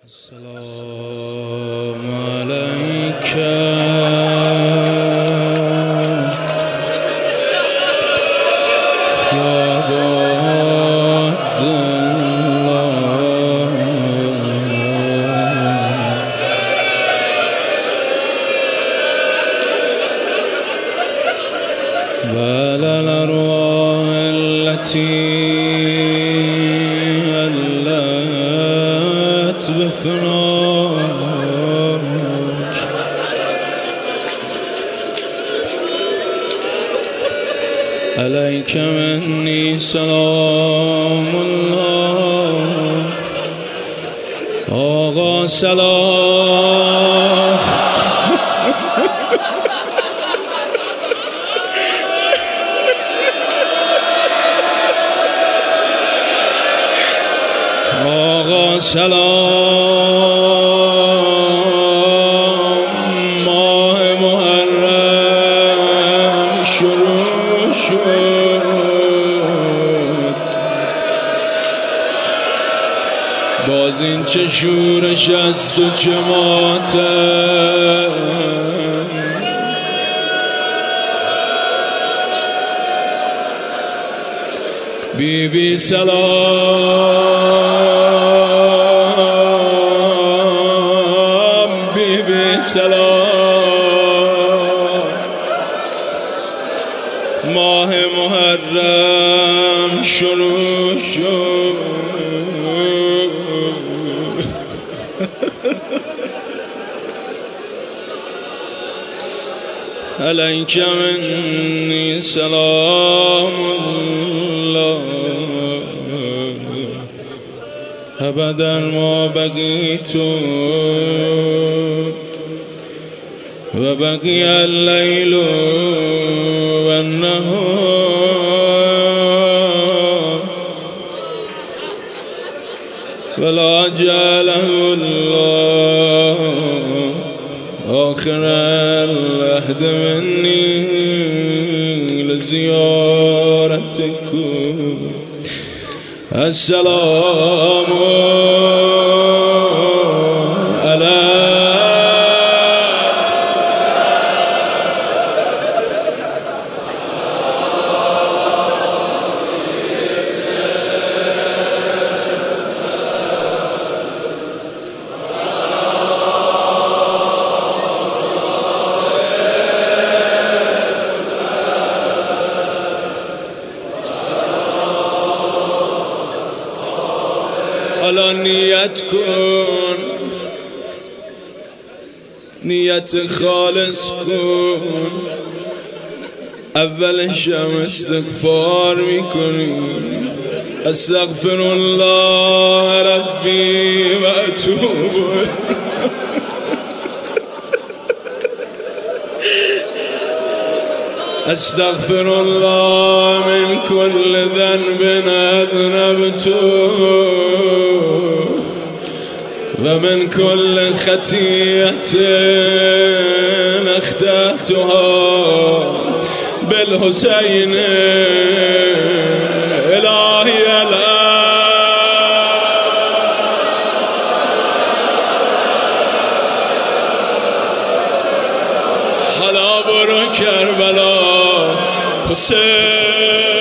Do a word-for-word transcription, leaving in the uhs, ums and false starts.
السلام عليك يا عبد الله بل الأرواح التي بفراقك عليك مني سلام الله آقا سلام آقا سلام ماه محرم شروع شد باز این چه شورش است و چه ماتم بی بی سلام بی بی سلام ماه محرم شروع شد علیک منی سلام الله ابدا ما بقیت و بقی اللیل و النهار ولا جعله الله آخر العهد مني لزيارتكم السلام على حالا نیت کن نیت خالص کن اولش هم استغفار میکنی استغفر الله ربی و اتوب استغفر الله من كل ذنب اذنبته ومن كل خطيئة اخطأتها بالحسين إلهي الآن حالا برو کربلا حسین